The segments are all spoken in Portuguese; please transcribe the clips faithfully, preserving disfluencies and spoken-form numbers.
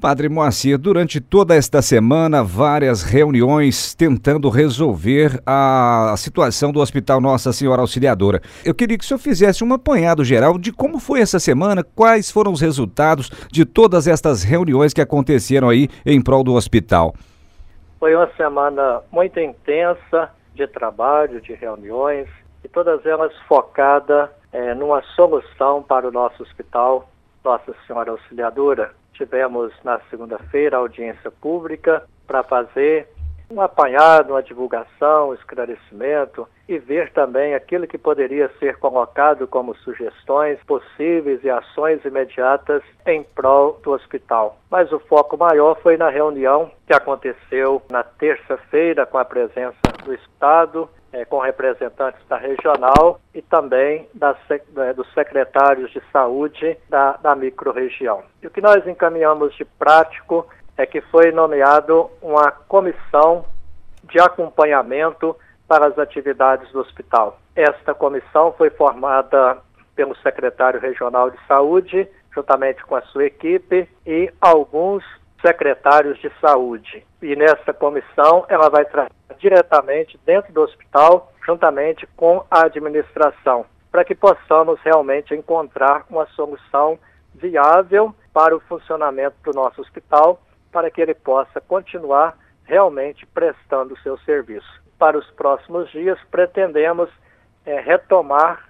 Padre Moacir, durante toda esta semana, várias reuniões tentando resolver a situação do Hospital Nossa Senhora Auxiliadora. Eu queria que o senhor fizesse um apanhado geral de como foi essa semana, quais foram os resultados de todas estas reuniões que aconteceram aí em prol do hospital. Foi uma semana muito intensa de trabalho, de reuniões, e todas elas focadas é, numa solução para o nosso hospital Nossa Senhora Auxiliadora. Tivemos na segunda-feira audiência pública para fazer um apanhado, uma divulgação, um esclarecimento e ver também aquilo que poderia ser colocado como sugestões possíveis e ações imediatas em prol do hospital. Mas o foco maior foi na reunião que aconteceu na terça-feira com a presença do Estado, É, com representantes da regional e também da, é, dos secretários de saúde da, da microrregião. E o que nós encaminhamos de prático é que foi nomeado uma comissão de acompanhamento para as atividades do hospital. Esta comissão foi formada pelo secretário regional de saúde, juntamente com a sua equipe, e alguns secretários de saúde. E nessa comissão ela vai tratar diretamente dentro do hospital, juntamente com a administração, para que possamos realmente encontrar uma solução viável para o funcionamento do nosso hospital, para que ele possa continuar realmente prestando o seu serviço. Para os próximos dias, pretendemos é, retomar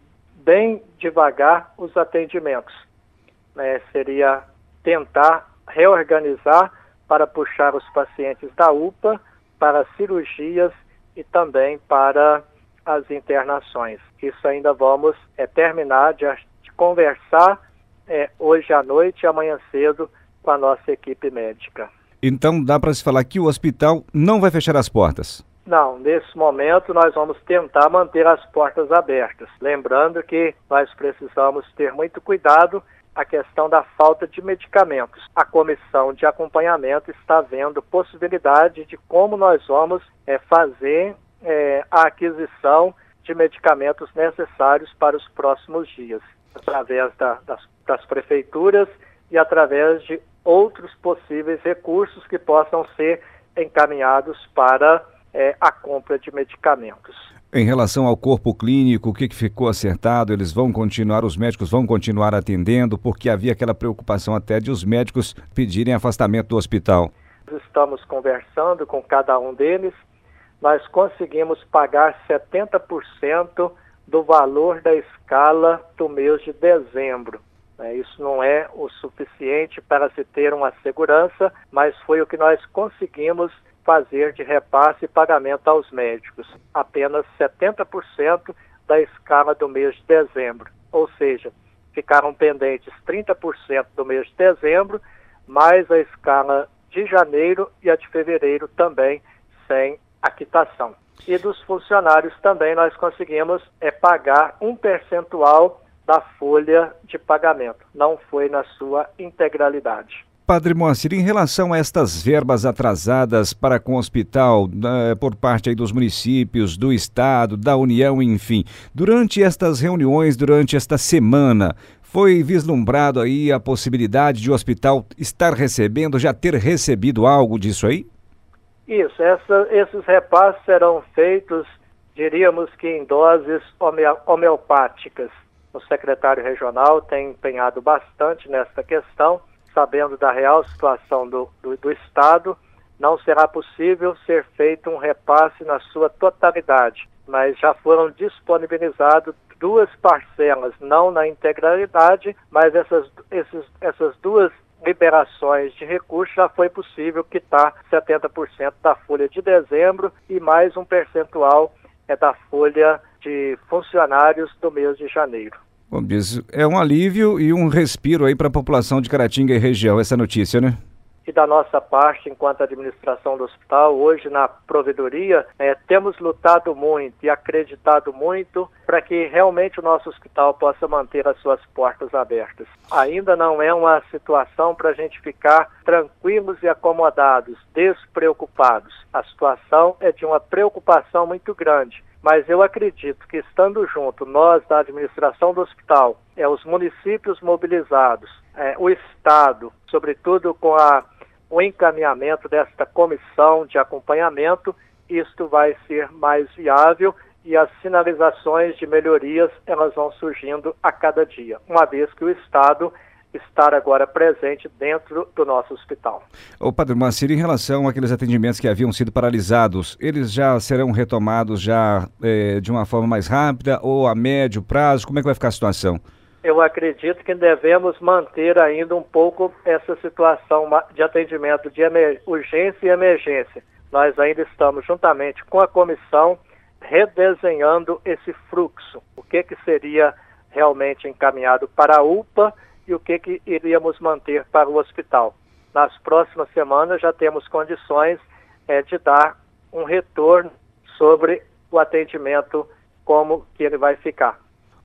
bem devagar os atendimentos. É, seria tentar reorganizar para puxar os pacientes da U P A para cirurgias e também para as internações. Isso ainda vamos é, terminar de, de conversar é, hoje à noite e amanhã cedo com a nossa equipe médica. Então dá para se falar que o hospital não vai fechar as portas? Não, nesse momento nós vamos tentar manter as portas abertas. Lembrando que nós precisamos ter muito cuidado a questão da falta de medicamentos. A comissão de acompanhamento está vendo possibilidade de como nós vamos é, fazer é, a aquisição de medicamentos necessários para os próximos dias, através da, das, das prefeituras e através de outros possíveis recursos que possam ser encaminhados para é, a compra de medicamentos. Em relação ao corpo clínico, o que, que ficou acertado? Eles vão continuar, os médicos vão continuar atendendo, porque havia aquela preocupação até de os médicos pedirem afastamento do hospital. Estamos conversando com cada um deles, nós conseguimos pagar setenta por cento do valor da escala do mês de dezembro. Isso não é o suficiente para se ter uma segurança, mas foi o que nós conseguimos fazer de repasse e pagamento aos médicos. Apenas setenta por cento da escala do mês de dezembro. Ou seja, ficaram pendentes trinta por cento do mês de dezembro, mais a escala de janeiro e a de fevereiro também sem a quitação. E dos funcionários também nós conseguimos é, pagar um percentual da folha de pagamento. Não foi na sua integralidade. Padre Moacir, em relação a estas verbas atrasadas para com o hospital, eh, por parte aí dos municípios, do Estado, da União, enfim, durante estas reuniões, durante esta semana, foi vislumbrado aí a possibilidade de o hospital estar recebendo, já ter recebido algo disso aí? Isso, essa, esses repasses serão feitos, diríamos que em doses homeopáticas. O secretário regional tem empenhado bastante nessa questão, sabendo da real situação do, do, do Estado, não será possível ser feito um repasse na sua totalidade, mas já foram disponibilizadas duas parcelas, não na integralidade, mas essas, esses, essas duas liberações de recursos já foi possível quitar setenta por cento da folha de dezembro e mais um percentual é da folha de funcionários do mês de janeiro. Como diz, é um alívio e um respiro aí para a população de Caratinga e região, essa notícia, né? E da nossa parte, enquanto administração do hospital, hoje na provedoria, é, temos lutado muito e acreditado muito para que realmente o nosso hospital possa manter as suas portas abertas. Ainda não é uma situação para a gente ficar tranquilos e acomodados, despreocupados. A situação é de uma preocupação muito grande, mas eu acredito que estando junto, nós da administração do hospital, é, os municípios mobilizados, é, o Estado, sobretudo com a, o encaminhamento desta comissão de acompanhamento, isto vai ser mais viável e as sinalizações de melhorias elas vão surgindo a cada dia, uma vez que o Estado estar agora presente dentro do nosso hospital. Ô Padre Moacir, em relação àqueles atendimentos que haviam sido paralisados, eles já serão retomados já é, de uma forma mais rápida ou a médio prazo? Como é que vai ficar a situação? Eu acredito que devemos manter ainda um pouco essa situação de atendimento de urgência e emergência. Nós ainda estamos juntamente com a comissão redesenhando esse fluxo, o que que seria realmente encaminhado para a U P A e o que que iríamos manter para o hospital. Nas próximas semanas já temos condições é, de dar um retorno sobre o atendimento, como que ele vai ficar.